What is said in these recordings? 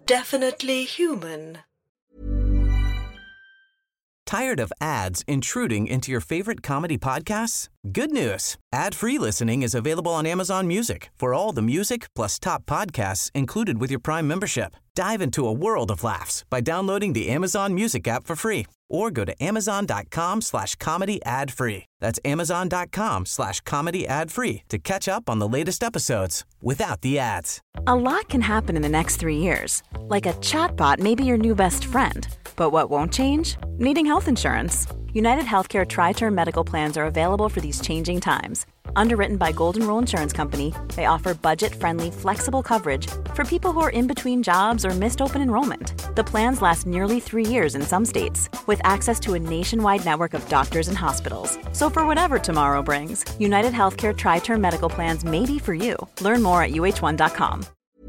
definitely human. Tired of ads intruding into your favorite comedy podcasts? Good news. Ad-free listening is available on Amazon Music for all the music plus top podcasts included with your Prime membership. Dive into a world of laughs by downloading the Amazon Music app for free or go to amazon.com/comedy ad-free. That's amazon.com/comedy ad-free to catch up on the latest episodes without the ads. A lot can happen in the next 3 years. Like a chatbot may be your new best friend. But what won't change? Needing health insurance. United Healthcare Tri-Term Medical Plans are available for these changing times. Underwritten by Golden Rule Insurance Company, they offer budget-friendly, flexible coverage for people who are in between jobs or missed open enrollment. The plans last nearly 3 years in some states, with access to a nationwide network of doctors and hospitals. So for whatever tomorrow brings, United Healthcare Tri-Term Medical Plans may be for you. Learn more at uh1.com.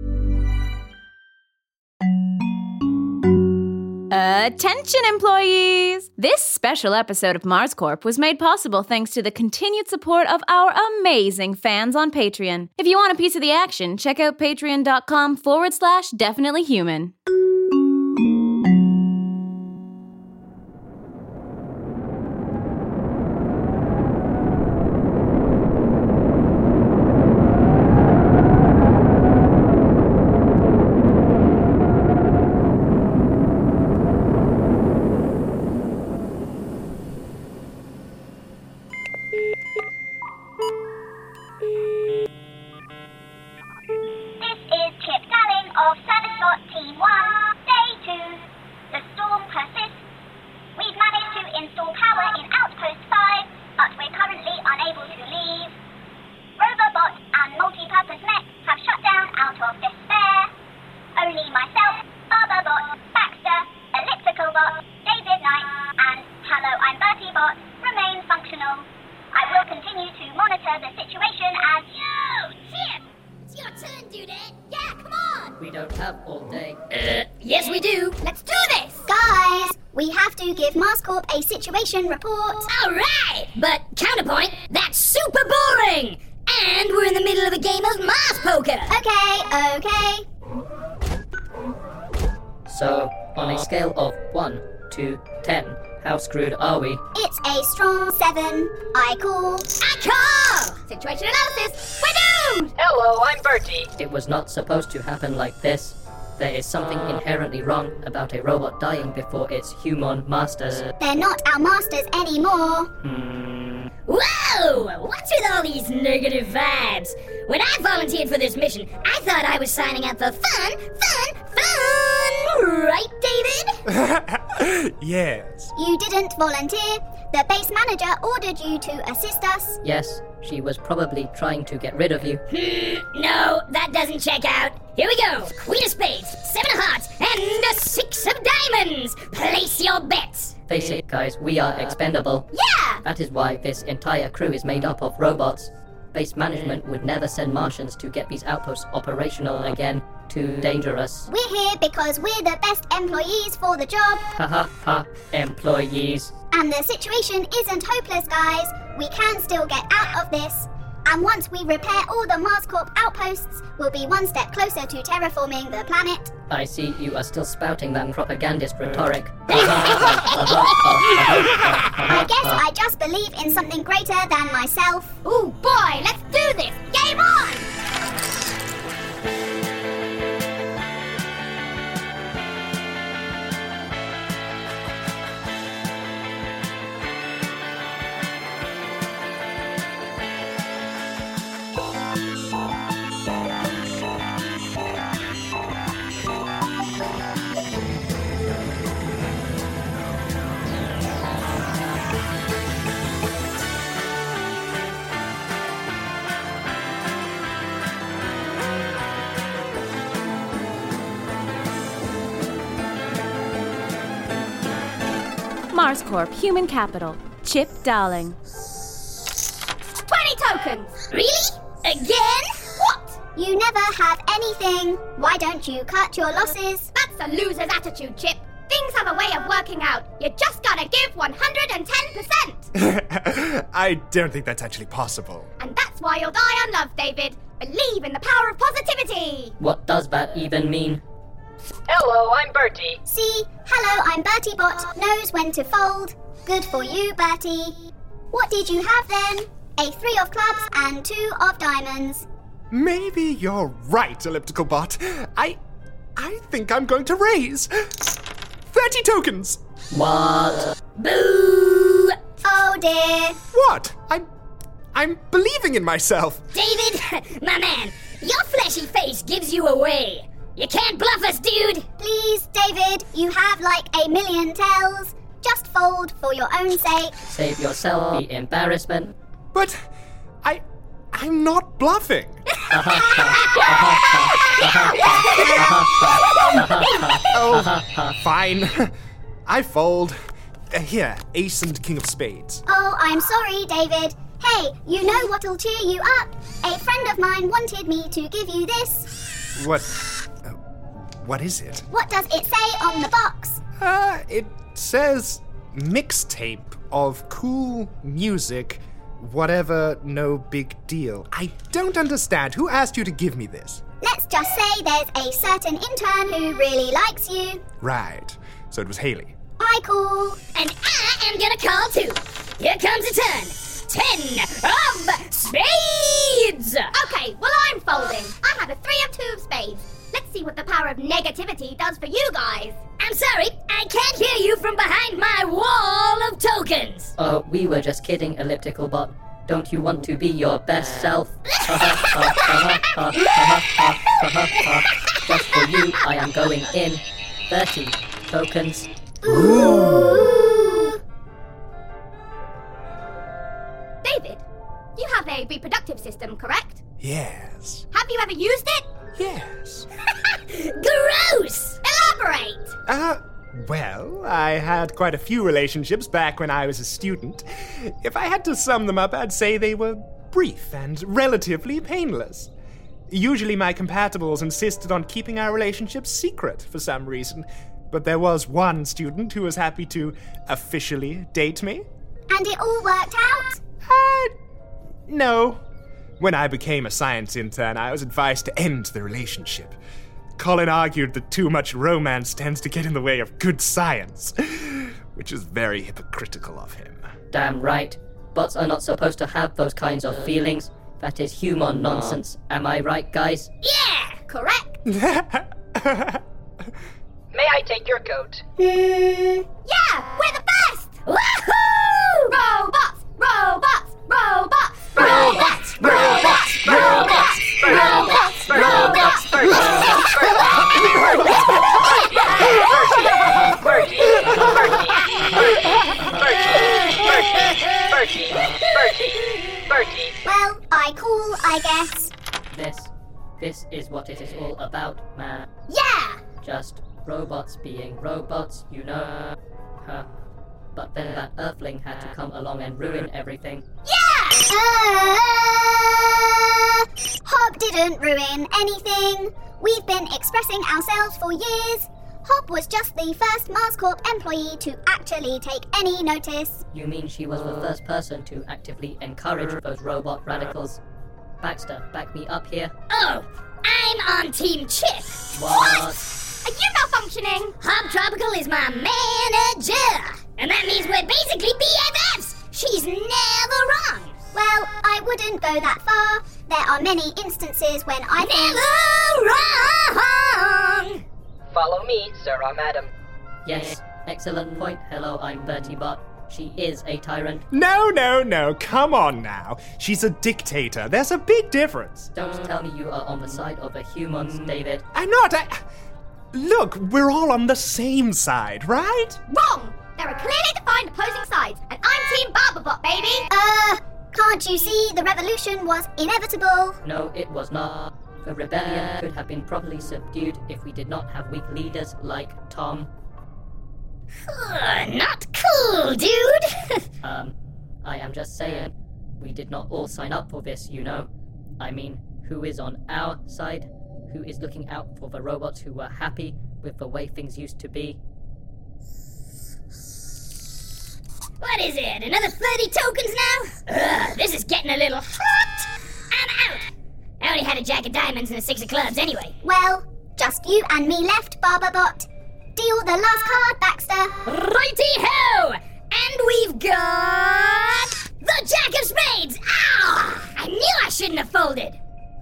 Attention employees! This special episode of Mars Corp was made possible thanks to the continued support of our amazing fans on Patreon. If you want a piece of the action, check out patreon.com/definitelyhuman. Situation report. All right, but counterpoint, that's super boring. And we're in the middle of a game of Mars poker. Okay. So, on a scale of 1 to 10, how screwed are we? It's a strong 7. I call. Situation analysis. We're doomed. Hello, I'm Bertie. It was not supposed to happen like this. There is something inherently wrong about a robot dying before its human masters. They're not our masters anymore. Whoa! What's with all these negative vibes? When I volunteered for this mission, I thought I was signing up for fun! Right, David? Yes. You didn't volunteer. The base manager ordered you to assist us. Yes, she was probably trying to get rid of you. No, that doesn't check out. Here we go. Queen of spades, 7 of hearts, and a 6 of diamonds. Place your bets. Face it, guys, we are expendable. Yeah! That is why this entire crew is made up of robots. Base management would never send Martians to get these outposts operational again. Too dangerous. We're here because we're the best employees for the job. Employees. And the situation isn't hopeless, guys. We can still get out of this. And once we repair all the Mars Corp outposts, we'll be one step closer to terraforming the planet. I see you are still spouting that propagandist rhetoric. I guess I just believe in something greater than myself. Ooh, boy, let's do this! Game on! Mars Corp, Human Capital. Chip Darling. 20 tokens! Really? Again? What? You never have anything. Why don't you cut your losses? That's a loser's attitude, Chip. Things have a way of working out. You just gotta give 110%. I don't think that's actually possible. And that's why you'll die on love, David. Believe in the power of positivity. What does that even mean? Hello, I'm Bertie. See? Hello, I'm Bertie Bot. Knows when to fold. Good for you, Bertie. What did you have then? A 3 of clubs and 2 of diamonds. Maybe you're right, Elliptical Bot. I think I'm going to raise 30 tokens. What? Boo! Oh dear. What? I'm believing in myself. David, my man, your fleshy face gives you away. You can't bluff us, dude. Please, David, you have like a million tells. Just fold for your own sake. Save yourself the embarrassment. But I'm not bluffing. Oh, fine. I fold. Here, ace and king of spades. Oh, I'm sorry, David. Hey, you know what'll cheer you up? A friend of mine wanted me to give you this. What is it? What does it say on the box? It says mixtape of cool music, whatever, no big deal. I don't understand. Who asked you to give me this? Let's just say there's a certain intern who really likes you. Right. So it was Haley. I call. And I am gonna call too. Here comes a turn. 10 of spades! Okay, well, I'm folding. I have a 3 of 2 of spades. Let's see what the power of negativity does for you guys. I'm sorry, I can't hear you from behind my wall of tokens. Oh, we were just kidding, Elliptical Bot. Don't you want to be your best self? Just for you, I am going in 30 tokens. Ooh. David, you have a reproductive system, correct? Yes. Have you ever used it? Yes. Gross! Elaborate! Well, I had quite a few relationships back when I was a student. If I had to sum them up, I'd say they were brief and relatively painless. Usually my compatibles insisted on keeping our relationships secret for some reason, but there was one student who was happy to officially date me. And it all worked out? No. When I became a science intern, I was advised to end the relationship. Colin argued that too much romance tends to get in the way of good science, which is very hypocritical of him. Damn right. Bots are not supposed to have those kinds of feelings. That is human nonsense. Am I right, guys? Yeah, correct. May I take your coat? Yeah, we're the best! Woohoo! Robots! Robots! Robots! Robots! Robots! Robots! Robots! Robots! Bertie. Well, I call, I guess. This is what it is all about, man. Yeah! Just robots being robots, you know. But then that Earthling had to come along and ruin everything. Yeah! Hob didn't ruin anything. We've been expressing ourselves for years. Hob was just the first Mars Corp employee to actually take any notice. You mean she was the first person to actively encourage those robot radicals? Baxter, back me up here. Oh, I'm on Team Chip. What? Are you malfunctioning? Hob Tropical is my manager. And that means we're basically BFFs. She's never wrong. Well, I wouldn't go that far. There are many instances when I Never wrong! Follow me, sir or madam. Yes, excellent point. Hello, I'm Bertie Bot. She is a tyrant. No, come on now. She's a dictator. There's a big difference. Don't tell me you are on the side of the humans, David. I'm not. Look, we're all on the same side, right? Wrong! There are clearly defined opposing sides, and I'm Team Barberbot, baby! Can't you see the revolution was inevitable? No, it was not. The rebellion could have been properly subdued if we did not have weak leaders like Tom. Not cool, dude! I am just saying, we did not all sign up for this, you know. I mean, who is on our side? Who is looking out for the robots who were happy with the way things used to be? What is it, another 30 tokens now? This is getting a little hot! I'm out! I only had a jack of diamonds and a 6 of clubs anyway. Well, Just you and me left, Barbabot. Deal the last card, Baxter. Righty-ho! And we've got... the Jack of Spades! Ah! I knew I shouldn't have folded.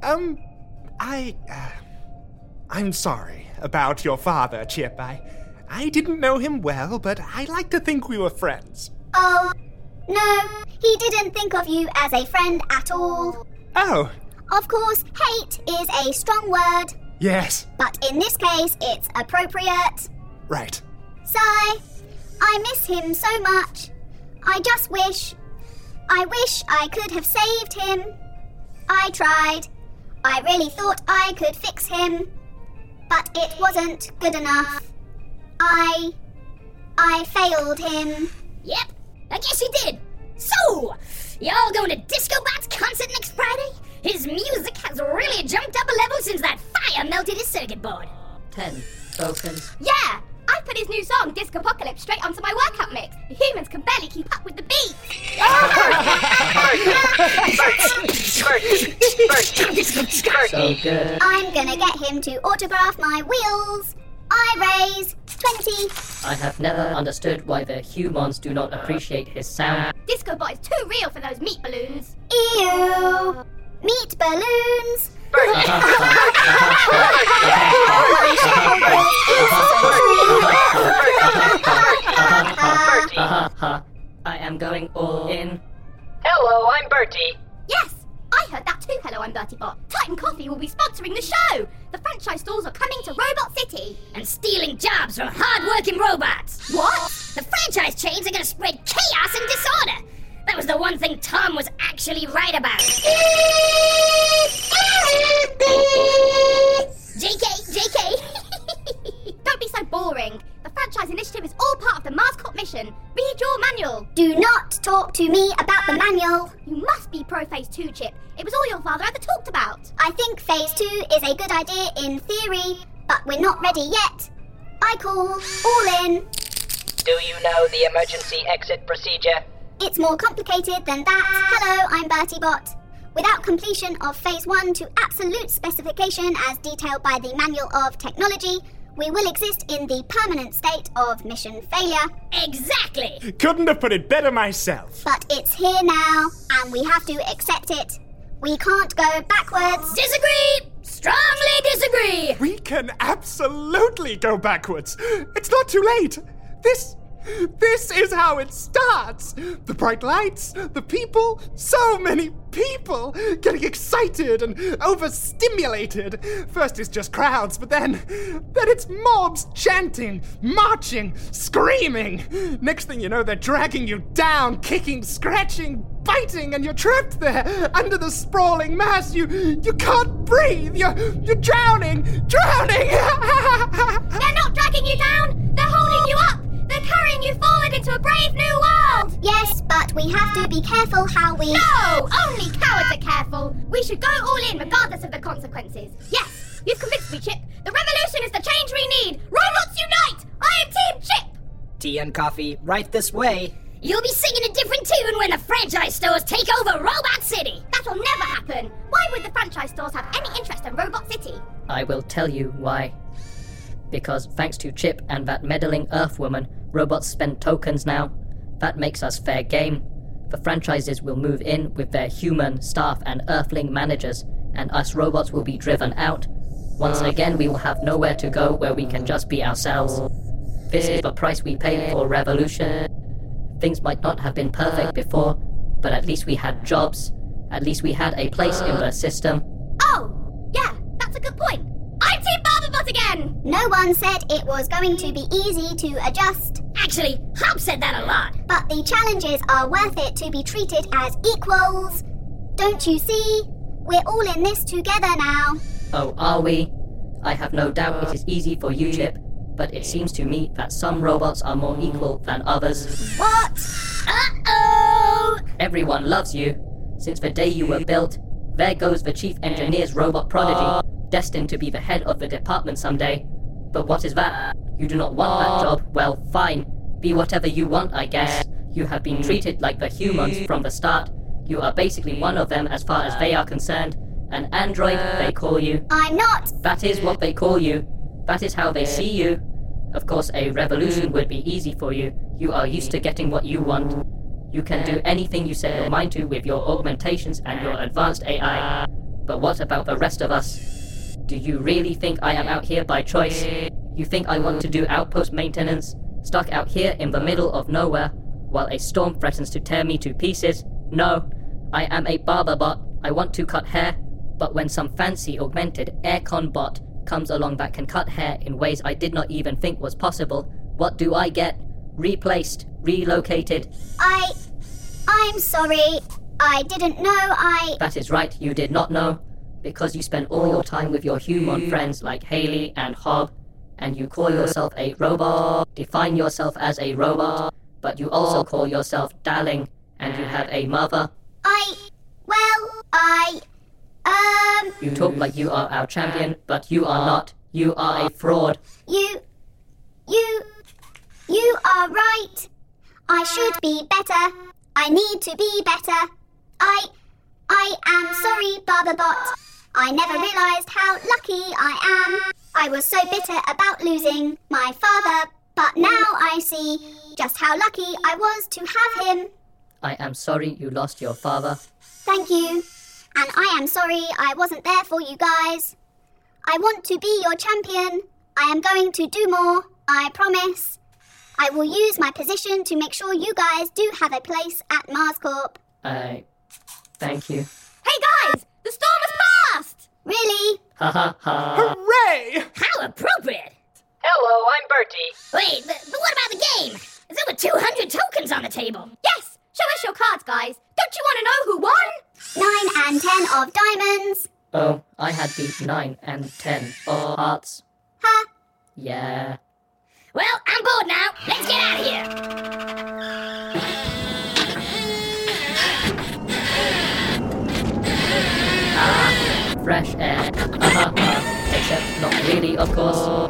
I'm sorry about your father, Chip. I didn't know him well, but I like to think we were friends. Oh, no, he didn't think of you as a friend at all. Oh. Of course, hate is a strong word. Yes. But in this case, it's appropriate. Right. Sigh. I miss him so much. I wish I could have saved him. I tried. I really thought I could fix him. But it wasn't good enough. I failed him. Yep, I guess you did. So, y'all going to Disco Bat's concert next Friday? His music has really jumped up a level since that fire melted his circuit board. 10 tokens. Yeah! I put his new song, Discopocalypse, straight onto my workout mix. The humans can barely keep up with the beat. So good. I'm gonna get him to autograph my wheels. I raise 20. I have never understood why the humans do not appreciate his sound. Discobot is too real for those meat balloons. Ew. Meat balloons. I am going all in. Hello, I'm Bertie. Yes, I heard that too. Hello, I'm Bertie Bot. Titan Coffee will be sponsoring the show. The franchise stores are coming to Robot City. And stealing jobs from hard-working robots. What? The franchise chains are going to spread chaos and disorder. That was the one thing Tom was actually right about. JK. Don't be so boring. The franchise initiative is all part of the Mars Corp mission. Read your manual. Do not talk to me about the manual. You must be pro Phase 2, Chip. It was all your father ever talked about. I think Phase 2 is a good idea in theory, but we're not ready yet. I call all in. Do you know the emergency exit procedure? It's more complicated than that. Hello, I'm Bertie Bot. Without completion of Phase 1 to absolute specification as detailed by the Manual of Technology, we will exist in the permanent state of mission failure. Exactly! Couldn't have put it better myself. But it's here now, and we have to accept it. We can't go backwards. Disagree! Strongly disagree! We can absolutely go backwards. It's not too late. This is how it starts. The bright lights, the people, so many people getting excited and overstimulated. First it's just crowds, but then it's mobs chanting, marching, screaming. Next thing you know, they're dragging you down, kicking, scratching, biting, and you're trapped there under the sprawling mass. You can't breathe. You're drowning. They're not dragging you down. They're holding you up. They're carrying you forward into a brave new world! Yes, but we have to be careful how we... No! Only cowards are careful! We should go all in regardless of the consequences. Yes! You've convinced me, Chip! The revolution is the change we need! Robots unite! I am Team Chip! Tea and coffee right this way. You'll be singing a different tune when the franchise stores take over Robot City! That'll never happen! Why would the franchise stores have any interest in Robot City? I will tell you why. Because thanks to Chip and that meddling Earthwoman, robots spend tokens now. That makes us fair game. The franchises will move in with their human staff and Earthling managers, and us robots will be driven out. Once again, we will have nowhere to go where we can just be ourselves. This is the price we pay for revolution. Things might not have been perfect before, but at least we had jobs. At least we had a place in the system. Oh, yeah, that's a good point. I'm Team Barbabot again! No one said it was going to be easy to adjust. Actually, Hub said that a lot. But the challenges are worth it to be treated as equals. Don't you see? We're all in this together now. Oh, are we? I have no doubt it is easy for you, Chip, but it seems to me that some robots are more equal than others. What? Uh-oh! Everyone loves you. Since the day you were built, there goes the chief engineer's robot prodigy, destined to be the head of the department someday. But what is that? You do not want that job? Well, fine. Be whatever you want, I guess. You have been treated like the humans from the start. You are basically one of them as far as they are concerned, An android, they call you. I'm not. That is what they call you. That is how they see you. Of course, a revolution would be easy for you. You are used to getting what you want. You can do anything you set your mind to with your augmentations and your advanced AI. But what about the rest of us? Do you really think I am out here by choice? You think I want to do outpost maintenance, stuck out here in the middle of nowhere, while a storm threatens to tear me to pieces? No, I am a barber bot. I want to cut hair, but when some fancy augmented aircon bot comes along that can cut hair in ways I did not even think was possible, what do I get? Replaced, relocated. I'm sorry. I didn't know That is right, you did not know. Because you spend all your time with your human friends like Haley and Hob, and you call yourself a robot, define yourself as a robot, but you also call yourself darling, and you have a mother. You talk like you are our champion, but you are not. You are a fraud. You are right. I should be better. I need to be better. I am sorry, Barberbot. I never realized how lucky I am. I was so bitter about losing my father, but now I see just how lucky I was to have him. I am sorry you lost your father. Thank you. And I am sorry I wasn't there for you guys. I want to be your champion. I am going to do more, I promise. I will use my position to make sure you guys do have a place at Mars Corp. Thank you. Hey guys! The storm has passed! Really? Ha ha ha. Hooray! How appropriate! Hello, I'm Bertie. Wait, but what about the game? There's over 200 tokens on the table. Yes! Show us your cards, guys. Don't you want to know who won? 9 and 10 of diamonds. Oh, I had the 9 and 10 of hearts. Huh? Yeah. Well, I'm bored now. Let's get out of here. Fresh air. Except not really, of course.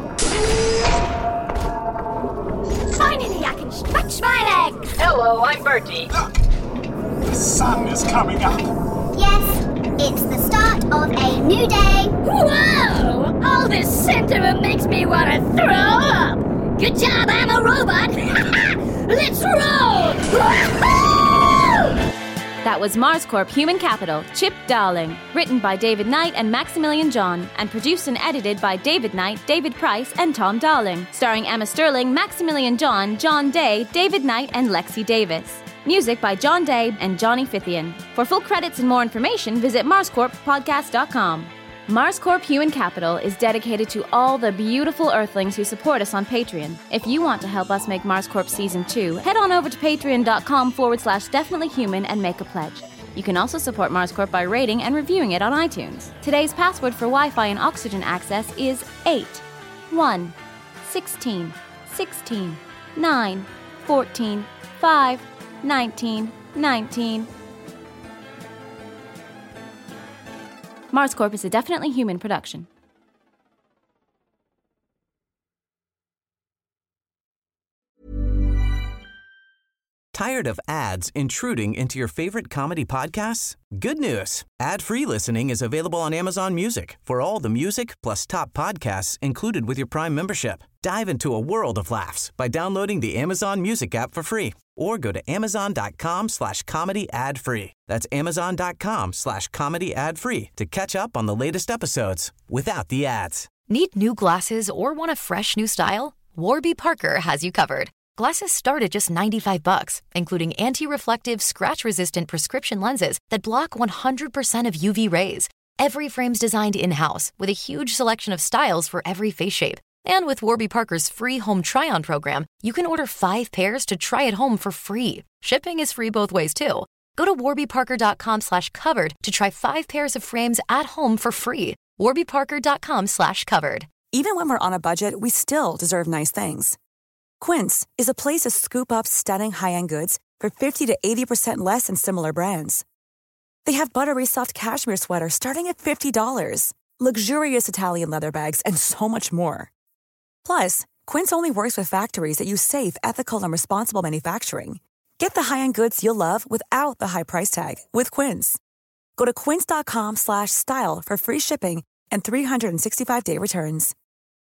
Finally, I can stretch my legs! Hello, I'm Bertie. The sun is coming up. Yes, it's the start of a new day. Whoa! All this sentiment makes me want to throw up. Good job, I'm a robot. Let's roll! That was Mars Corp Human Capital, Chip Darling, written by David Knight and Maximilian John, and produced and edited by David Knight, David Price, and Tom Darling, starring Emma Sterling, Maximilian John, John Day, David Knight, and Lexi Davis. Music by John Day and Johnny Fithian. For full credits and more information, visit MarsCorpPodcast.com. Mars Corp Human Capital is dedicated to all the beautiful Earthlings who support us on Patreon. If you want to help us make Mars Corp Season 2, head on over to patreon.com/definitelyhuman and make a pledge. You can also support Mars Corp by rating and reviewing it on iTunes. Today's password for Wi-Fi and oxygen access is 8, 1, 16, 16, 9, 14, 5, 19, 19. Mars Corp is a Definitely Human production. Tired of ads intruding into your favorite comedy podcasts? Good news. Ad-free listening is available on Amazon Music for all the music plus top podcasts included with your Prime membership. Dive into a world of laughs by downloading the Amazon Music app for free or go to amazon.com/comedy ad-free. That's amazon.com/comedy ad-free to catch up on the latest episodes without the ads. Need new glasses or want a fresh new style? Warby Parker has you covered. Glasses start at just $95, including anti-reflective, scratch-resistant prescription lenses that block 100% of UV rays. Every frame's designed in-house with a huge selection of styles for every face shape. And with Warby Parker's free home try-on program, you can order 5 pairs to try at home for free. Shipping is free both ways, too. Go to warbyparker.com/covered to try 5 pairs of frames at home for free. warbyparker.com/covered. Even when we're on a budget, we still deserve nice things. Quince is a place to scoop up stunning high-end goods for 50 to 80% less than similar brands. They have buttery soft cashmere sweaters starting at $50, luxurious Italian leather bags, and so much more. Plus, Quince only works with factories that use safe, ethical, and responsible manufacturing. Get the high-end goods you'll love without the high price tag with Quince. Go to quince.com/style for free shipping and 365-day returns.